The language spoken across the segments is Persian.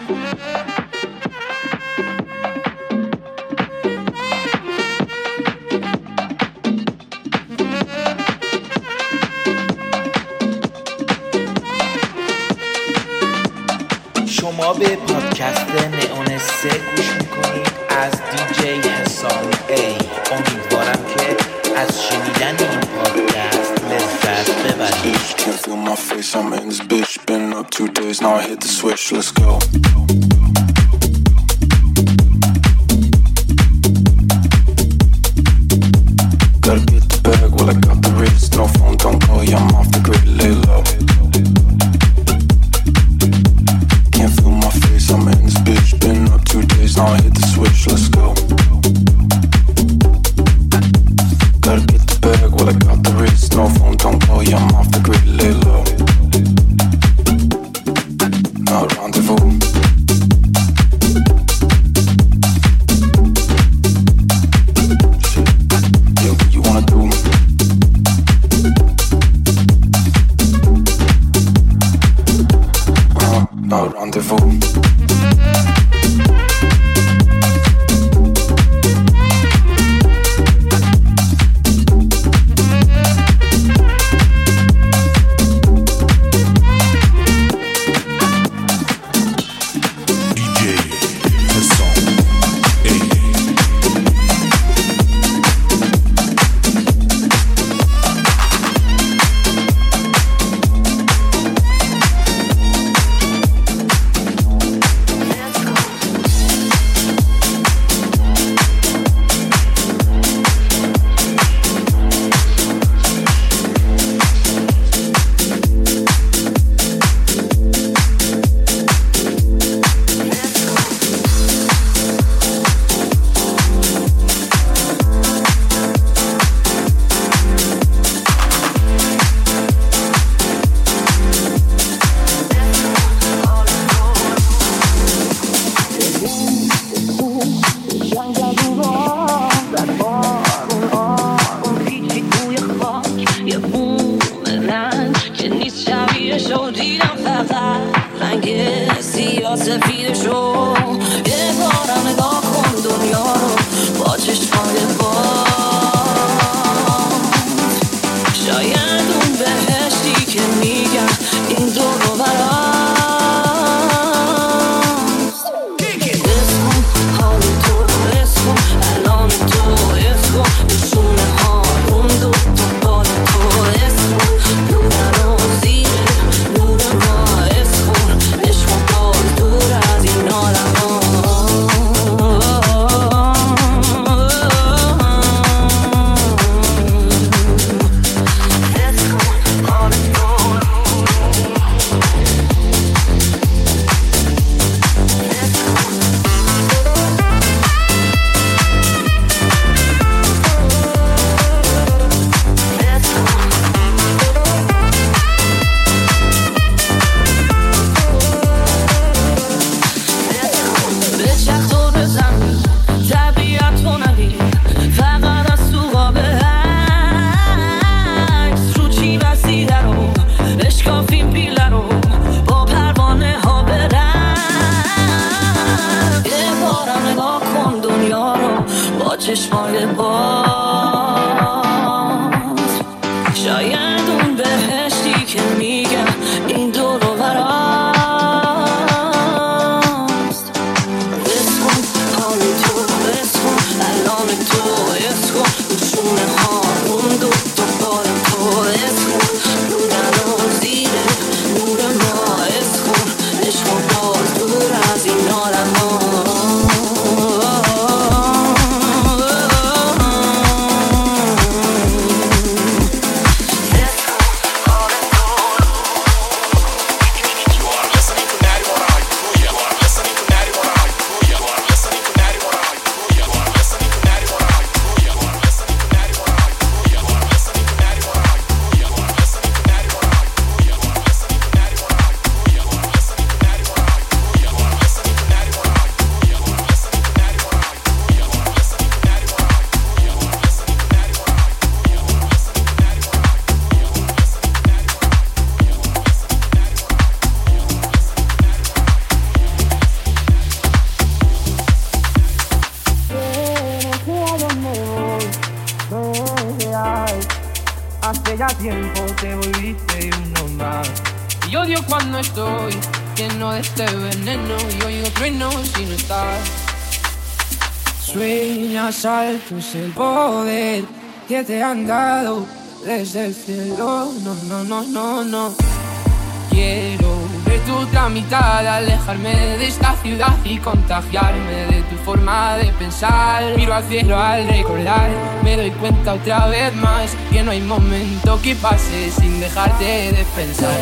شما به پادکست نئون 3 گوش میکنید از دیجی حسام ای. امیدوارم که از شنیدن این پادکست لذت ببرید. Can't feel my face, I'm in this bitch. Been up 2 days, now I hit the switch, let's go. Gotta get the bag, well I got the wrist. No phone, don't call, yeah I'm off the grid, lay low. Can't feel my face, I'm in this bitch. Been up 2 days, now I hit the switch, let's go. Gotta get the bag, well I got the wrist. No phone, don't call, yeah I'm off the grid, lay low. Now rendezvous. Yeah, what you wanna do? Now rendezvous. es real. Hace ya tiempo te volviste uno más. Y odio cuando estoy lleno de este veneno y oigo truenos si no estás. Sueñas altos el poder que te han dado desde el cielo. No, no, no, no, no. Quiero ver tu otra mitad, alejarme de esta ciudad y contagiarme de tu forma de pensar. Miro al cielo al recordar, me doy cuenta otra vez más que no hay momento que pase sin dejarte de pensar.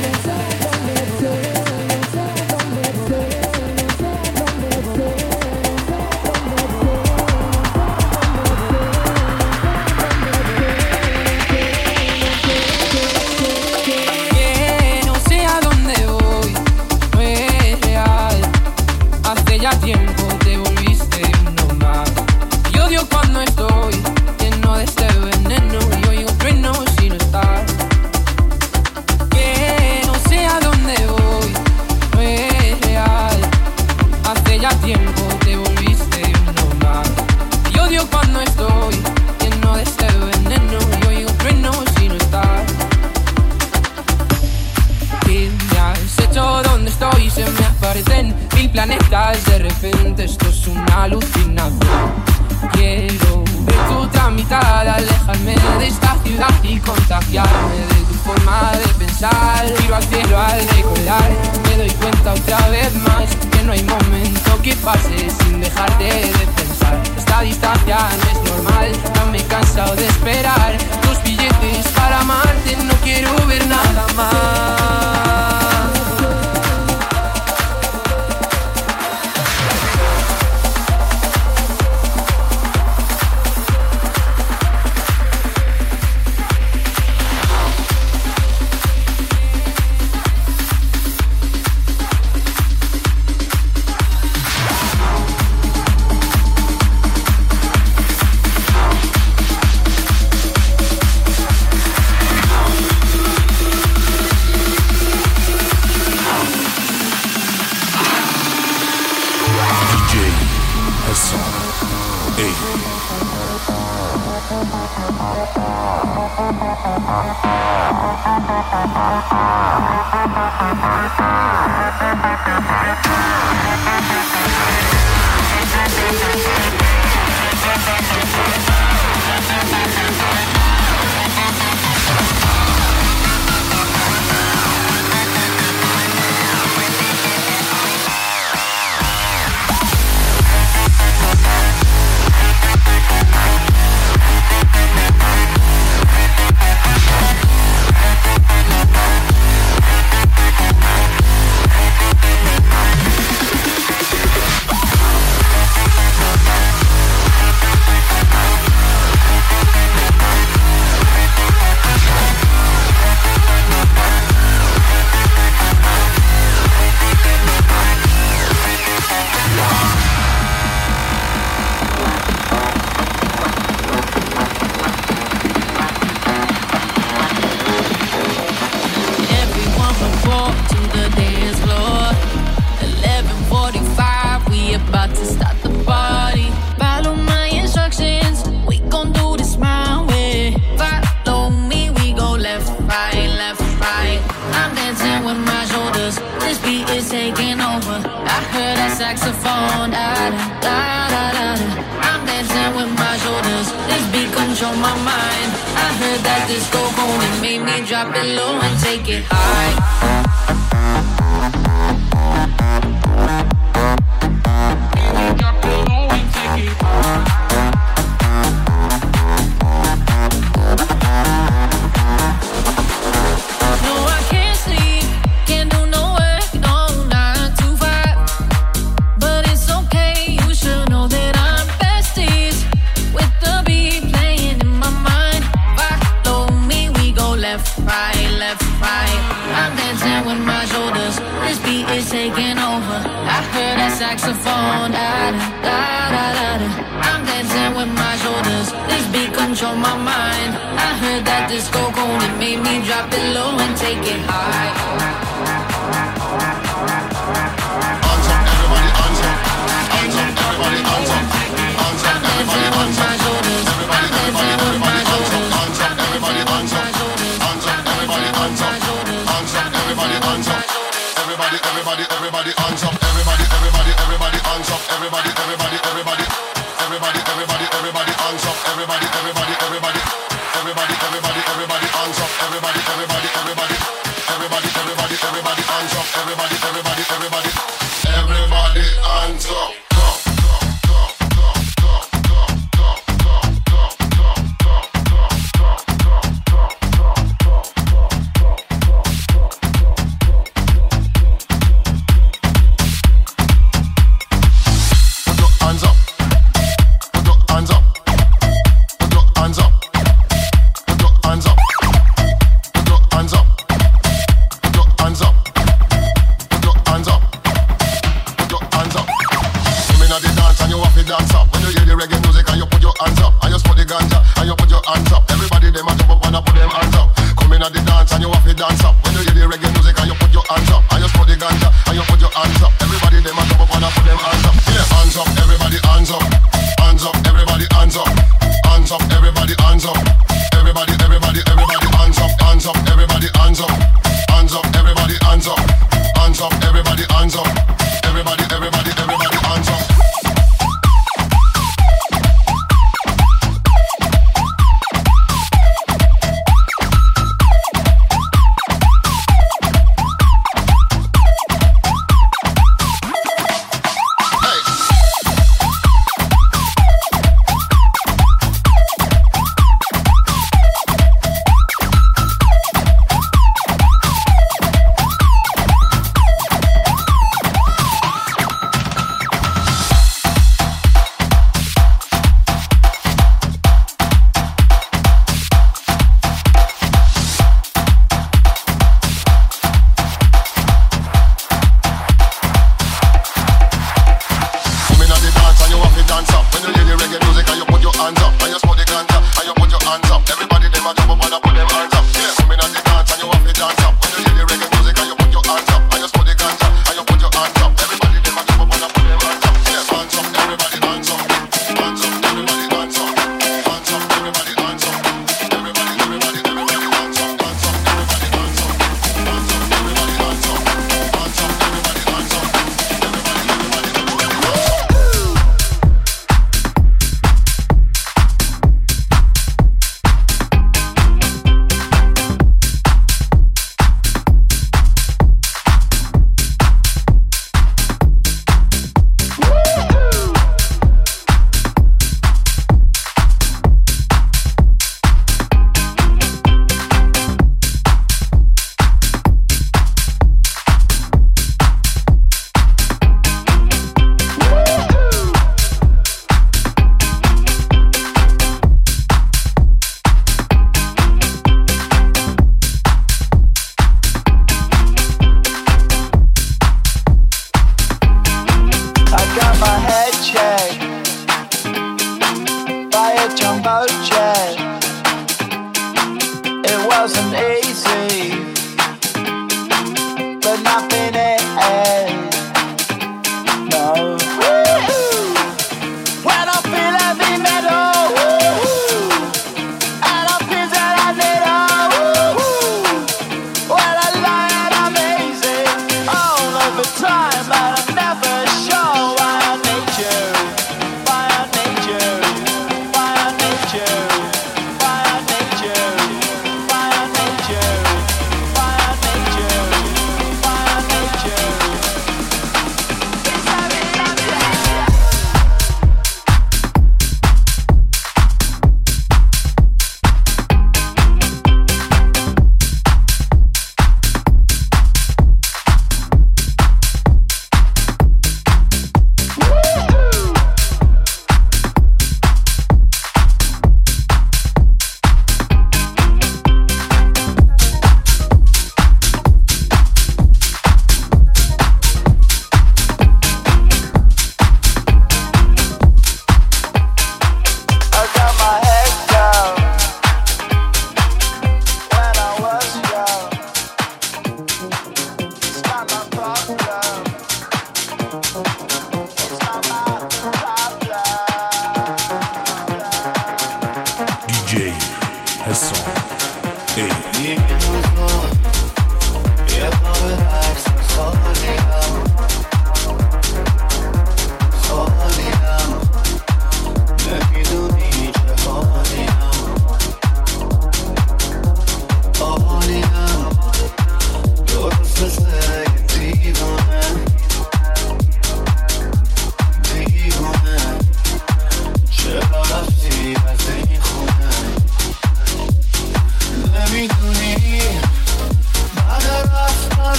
Ya tiempo te volviste uno más. Y odio cuando estoy lleno de este veneno y oigo truenos si no estás. Que no sé a dónde voy, no es real. Hace ya tiempo te volviste uno más. Y odio cuando estoy lleno de este veneno y oigo truenos si no estás. ¿Qué me has hecho? ¿Dónde estoy? Se me aparecen mil planetas, de repente esto es una alucinación. Quiero ver tu otra mitad, alejarme de esta ciudad y contagiarme de tu forma de pensar. Miro al cielo al recordar, me doy cuenta otra vez más que no hay momento que pase sin dejarte de pensar. Esta distancia no es normal, ya me he cansado de esperar tus billetes para amarte, no quiero ver nada más. saxophone, da da da da da. I'm dancing with my shoulders. This beat control my mind. I heard that disco home and made me drop it low and take it high. Drop it low and take it high. Taking over. I heard that saxophone, da da da da da. I'm dancing with my shoulders. This beat control my mind. I heard that disco cone, it made me drop it low and take it high. On top, everybody on top. On top, everybody on top. On top, everybody on top. I'm dancing with my shoulders. I'm dancing with my shoulders.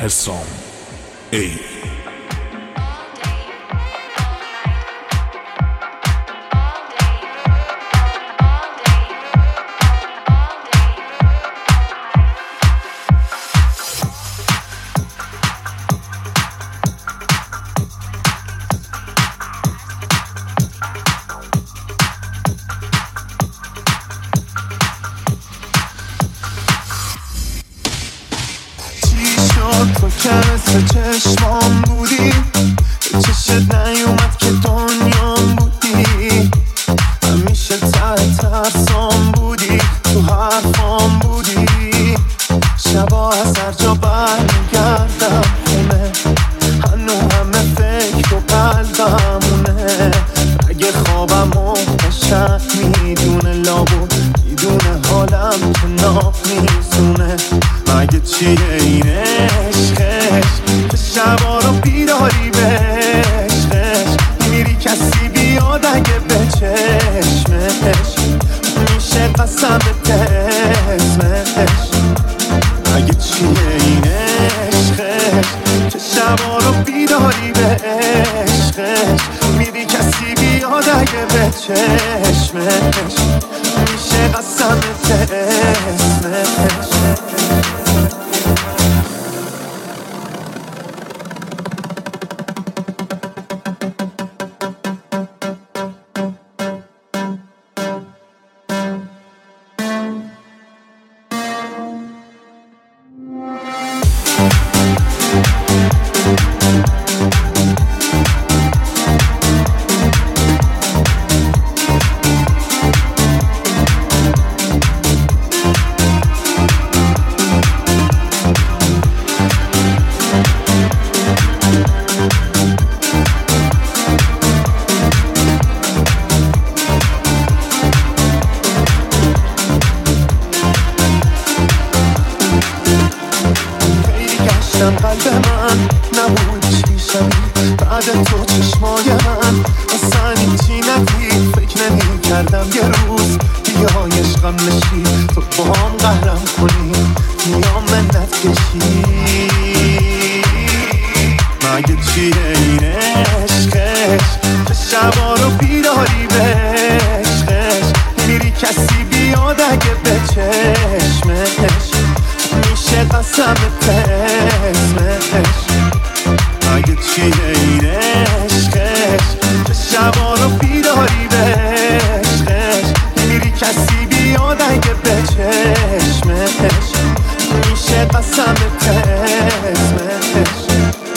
حسام ای. تو که مثل چشمام بودی، چشت نیومد که دنیام بودی، همیشه ته ترسام بودی، تو حرفام بودی، شبا از هر جا برمیگردم خونه، هنو همه فکر و قلبمونه، اگه خوابم و قشنگ میدونه لابد میدونه حالم که ناب میزونه، مگه چیه این عشقش که شبا رو بیداری به عشقش میری کسی بیاد اگه به چشمش میشه قسم به اسمش، مگه چیه این عشقش که شبا رو بیداری به عشقش میری کسی بیاد اگه به چشمش میشه قسم به اسمش. قلب من نبود چی شدی بعد تو چشمای من اصلا هیچی ندید، فکر نمی کردم یه روز بیای عشقم نشی، تو با هم قهرم کنی میام منت کشی، مگه چیه این عشقش که شبا رو بیداری به عشقش میری کسی بیاد اگه به چشمش میشه قسم به اسمش، مگه چیه این عشقش که شبا رو بیداری به عشقش میری کسی بیاد اگه به چشمش میشه قسم به اسمش.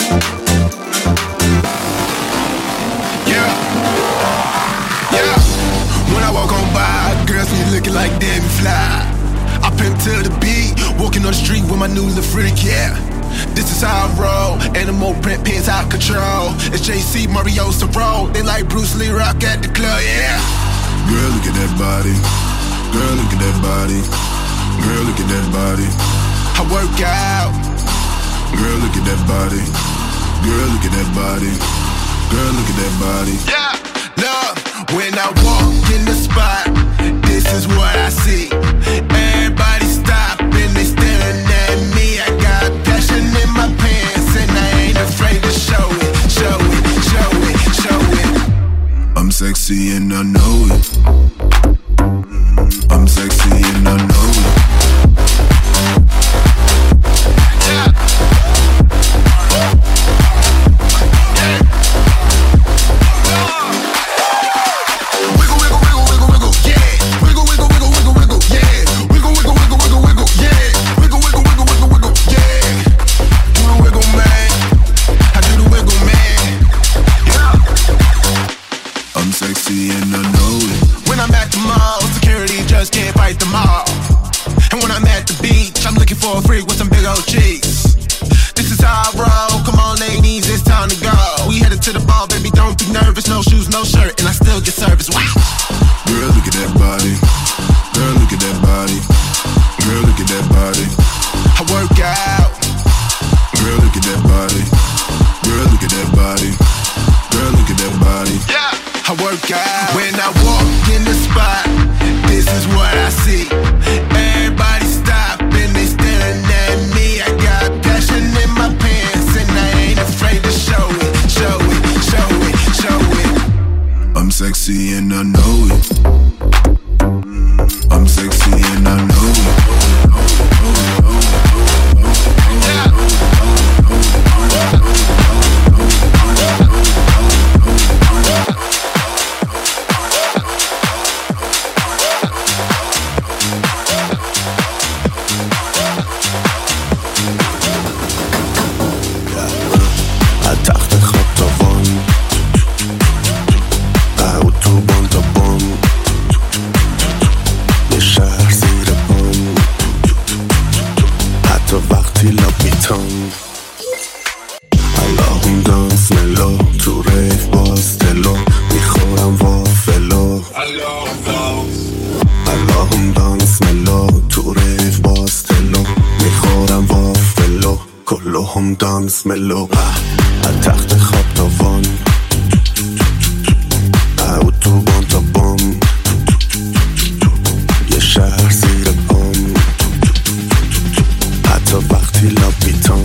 When I walk on by, girls be looking like Debbie Fly. I pimp to the beat, walking on the street with my new little freak, yeah. This is how I roll, animal print pins out control. It's JC, Mario Sarro, they like Bruce Lee rock at the club, yeah. Girl, look at that body. Girl, look at that body. Girl, look at that body. I work out. Girl, look at that body. Girl, look at that body. Girl, look at that body. Yeah, look, when I walk in the spot, this is what I see. Everybody stop and they staring at me. I got passion in my pants and I ain't afraid to show it, show it, show it, show it. I'm sexy and I know it. I'm sexy and I know it. Yeah. For a freak with some big old cheeks. This is how I roll. Come on, ladies, it's time to go. We headed to the ball, baby. Don't be nervous. No shoes, no shirt, and I still get service. Wow. Girl, look at that body. Girl, look at that body. Girl, look at that body. I work out. Girl, look at that body. Girl, look at that body. Girl, look at that body. Yeah, I work out. When I walk in the spot, this is what I see. Everybody stop and they staring at me. I got passion in my pants. وقتی لب میتم اللهم دانس ملو تو ریف باز دلو میخورم وافلو اللهم دانس ملو تو ریف باز دلو میخورم وافلو کلهم دانس ملو از تخت خواب تا وان اتوبان تا بام یه شهر زیر پام حتی وقتی لب میتم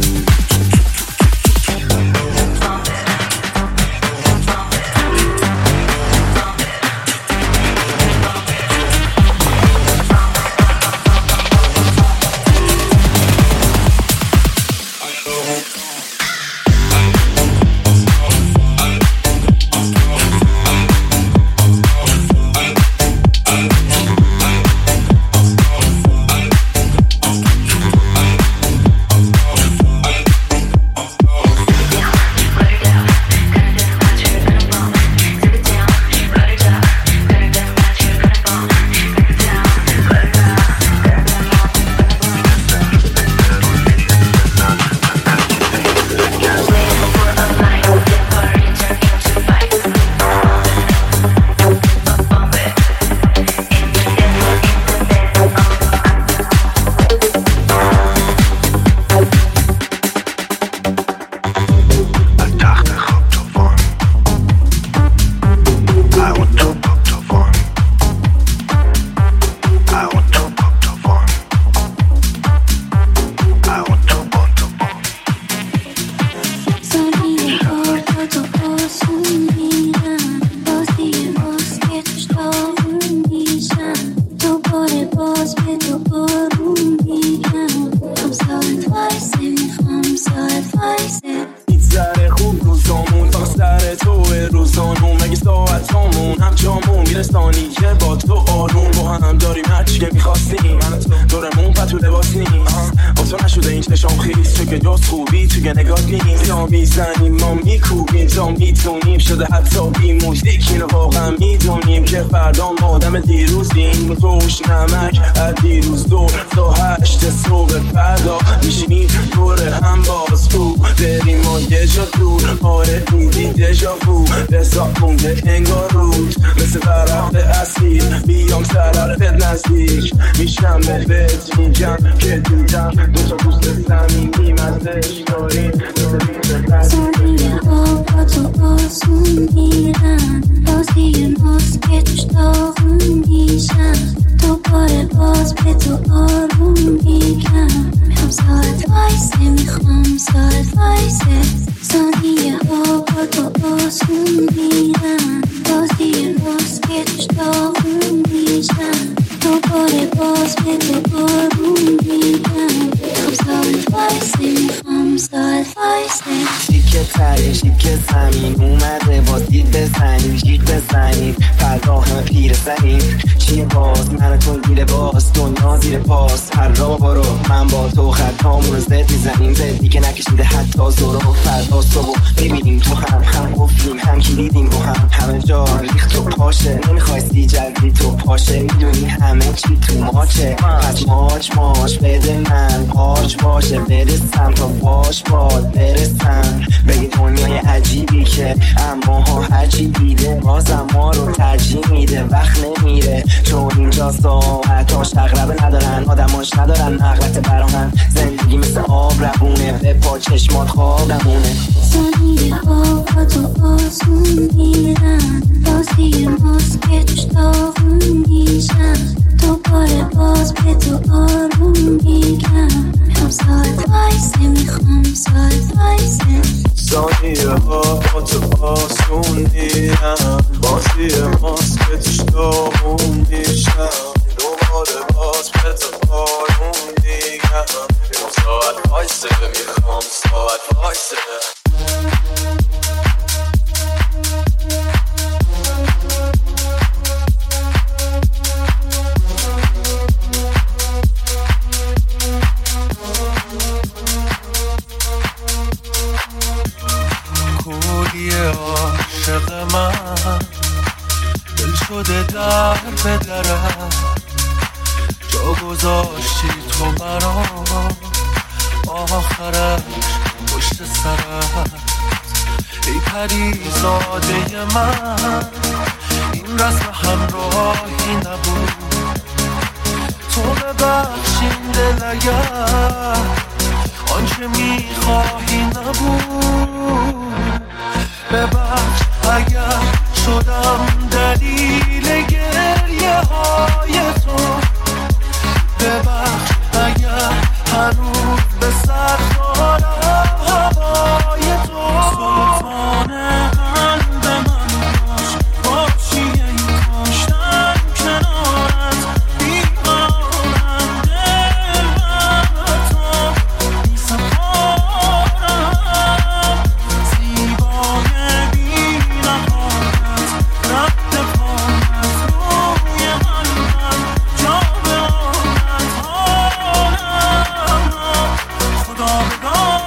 شده در به درم جا گذاشتی تو مرا آخرش پشت سرت. ای پریزاده من این رسم همراهی نبود، تو ببخشین دل اگر آنچه میخواهی نبود. ببخش اگر شدم دلیل گریه های تو، ببخش اگر هنوز به سر دارم هوای تو. سلطان قلب من باش، باشی ای کاشتن کنارت، بیقرارم دل بر تو بی سپارم. زیبای بی نهایت رد پایت روی قلبم جا به آنت حالم خدا بدانم.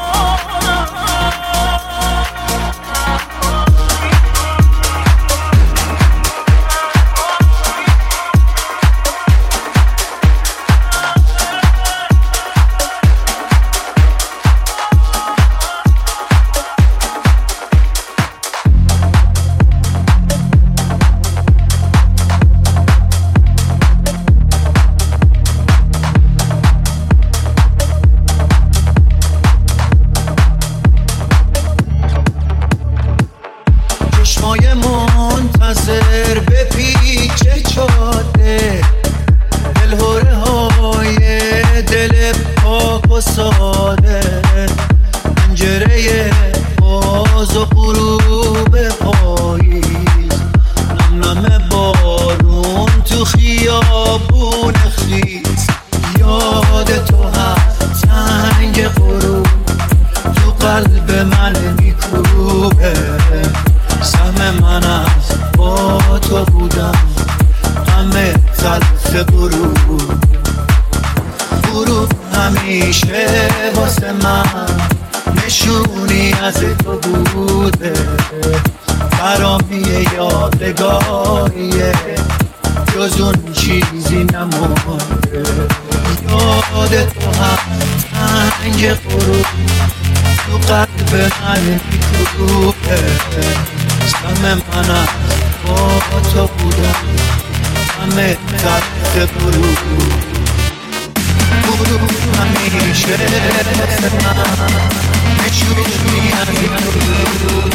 چشمای منتظر به پیچ جاده، دلهوره های دل پاک و ساده، پنجره باز و غروب پاییز، نم نم بارون تو خیابون خیز. یاد تو هست تنگ غروب تو قلب من میکوبه، سهم من از با تو بودم همه تلخ غروب. غروب همیشه واسه من نشونی از تو بوده، برامی یادگاریه جز اون چیزی نمونده. یاد تو هم تنگ غروب تو قلب من میکوبه، سهم من از با تو بودم همه تلخ غروب. غروب همیشه من نشونی از غروب،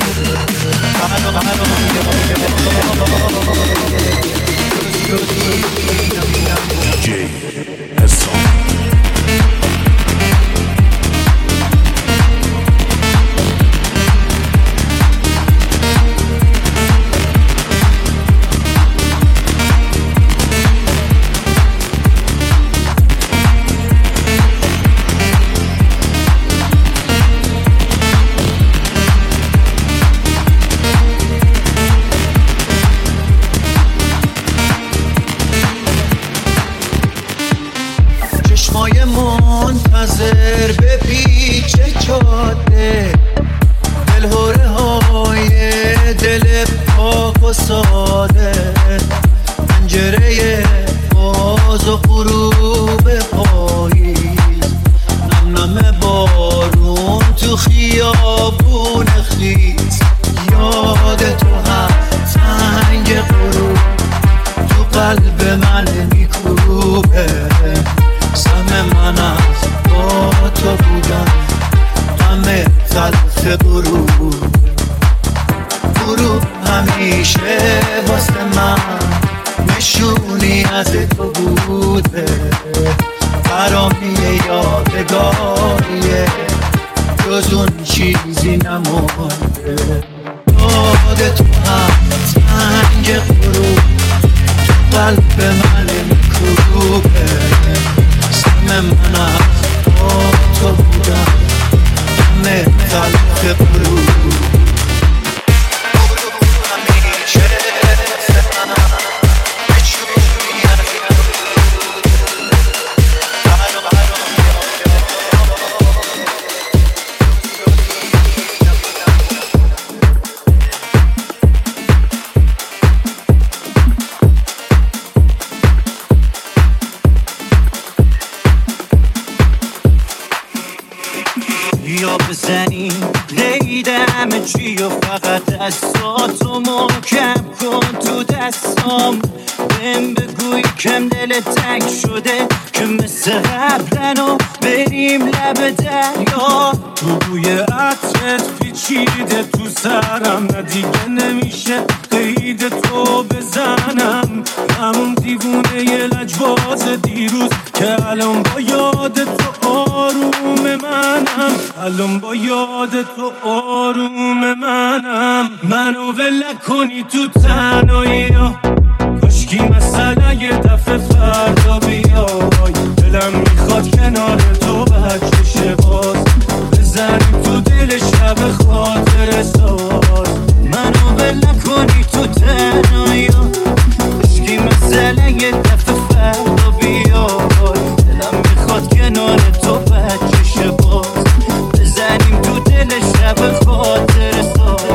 DJ Hassan. چشمای منتظر به پیچ جاده، دلهوره های دل پاک و ساده، پنجره باز و غروب پاییز، نم نم بارون تو خیابون خیز. یاد تو هست تنگ غروب تو قلب من میکوبه، سهم من از با تو بودم همه تلخ غروب. غروب همیشه واسه من نشونی از تو بوده، برامی یادگاریه جز اون چیزی نمونده. یاد تو هم تنگ غروب تو قلب من میکوبه، سهم من از با تو بودم همه تلخ غروب. یا بزنیم قید همه چی و فقط دستاتو محکم کن تو دستام. بهم بگوی کم دل تنگ شده که مثل قبلن و بریم لب دریا. بوی عطرت پیچیده تو سرم، نه دیگه نمیشه قید تو بزنم. همون دیوونه ی لجباز دیروز که الان با یاد تو آروم منم، الان با یاد تو آروم منم. منو ول کنی تو تنهایی ها، کاشکی مثلا یه دفعه فردا بیای. دلم میخواد کنار تو بچه باز بزنیم تو دل شب خاطر ساز. منو ول کنی تو تنهایی ها، کاشکی مثلا یه دفعه فردا بیای. دلم میخواد کنار تو بچه باز بزنیم تو دل شب خاطر ساز.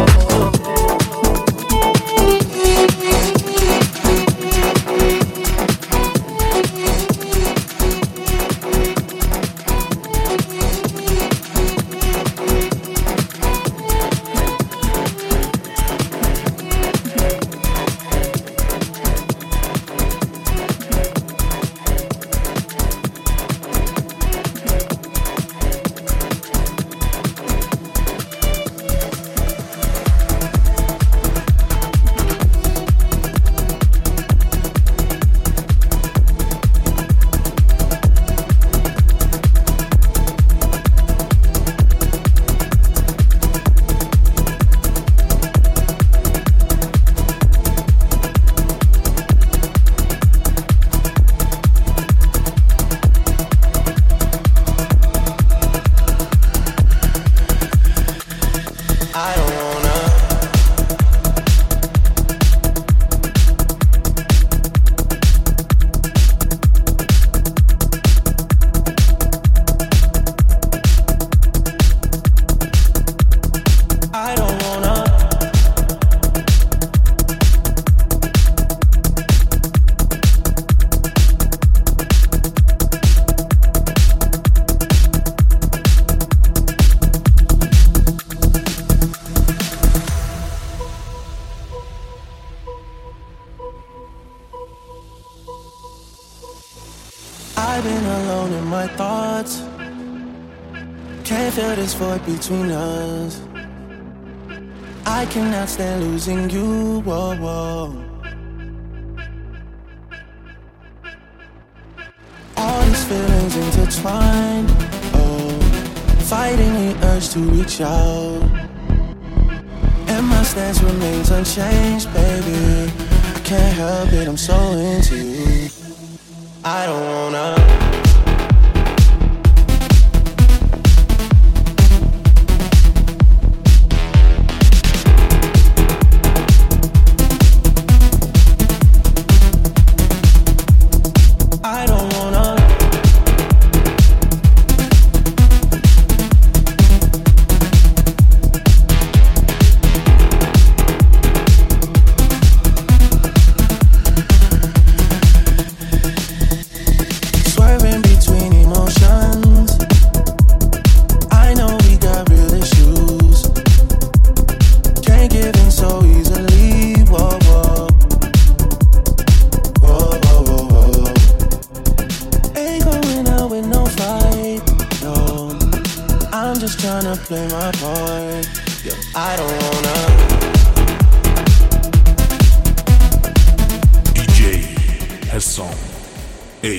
I've been alone in my thoughts. Can't feel this void between us. I cannot stand losing you. Whoa, whoa. All these feelings intertwined. Oh, fighting the urge to reach out. And my stance remains unchanged, baby. Can't help it, I'm so into you. I don't wanna. I don't wanna. Swerving between emotions. I know we got real issues. Can't give in so easily. Whoa, whoa. Whoa, whoa, whoa, whoa. Ain't going out with no fight, no. I'm just tryna play my part. Yo, I don't wanna. DJ Hassan A.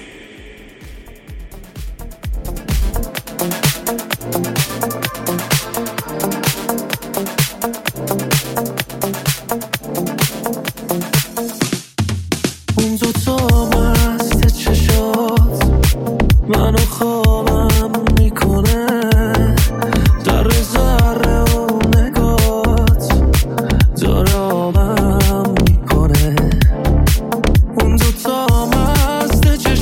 اون دوتا مست چشات منو خوابم میکنه. در ذره و نگات داره آبم میکنه. اون دوتا مست چشات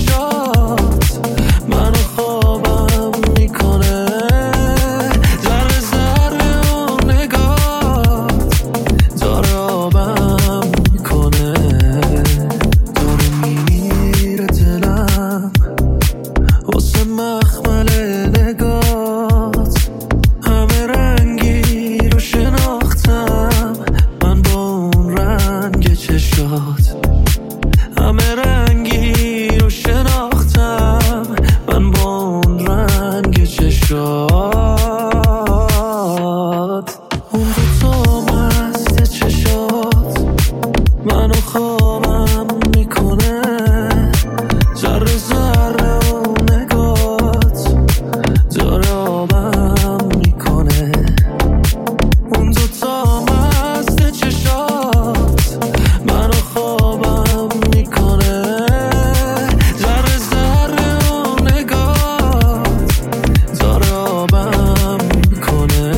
شد اون دوتا مست چشات منو خوابم میکنه ذره ذره و نگات داره آبم میکنه اون دوتا مست چشات منو خوابم میکنه ذره ذره و نگات داره آبم میکنه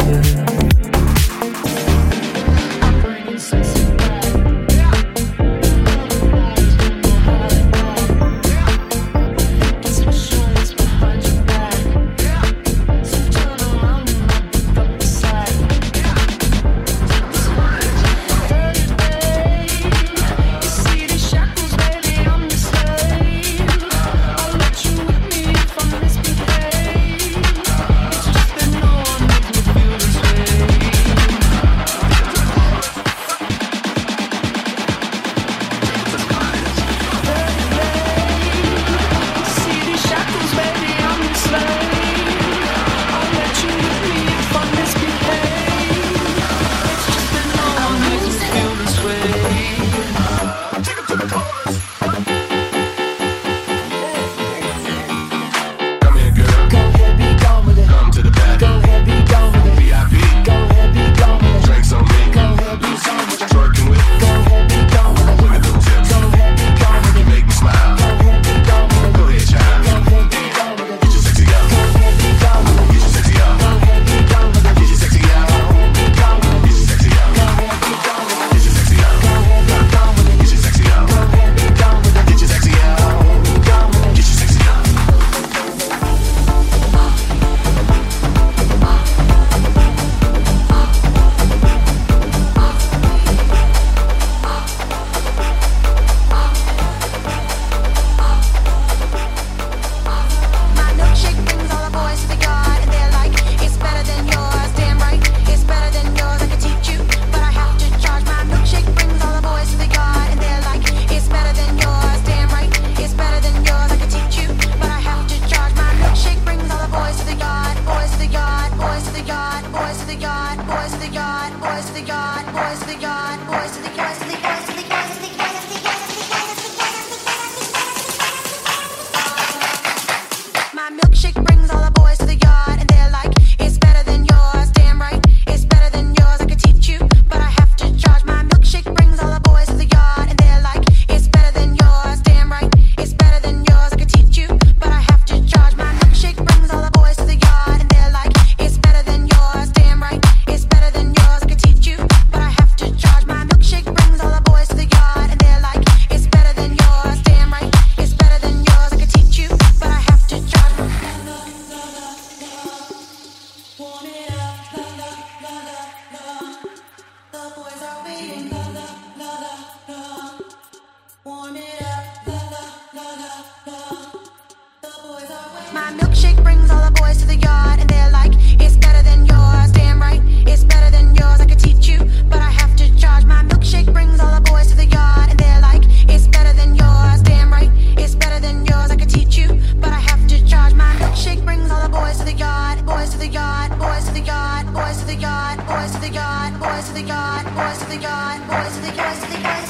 My milkshake brings all the boys to the yard, and they're like, it's better than yours. Damn right, it's better than yours. I could teach you, but I have to charge. My milkshake brings all the boys to the yard, and they're like, it's better than yours. Damn right, it's better than yours. I could teach you, but I have to charge. My milkshake brings all the boys to the yard, boys to the yard, boys to the yard, boys to the yard, boys to the yard, boys to the yard, boys to the yard, boys to the yard, boys to the yard.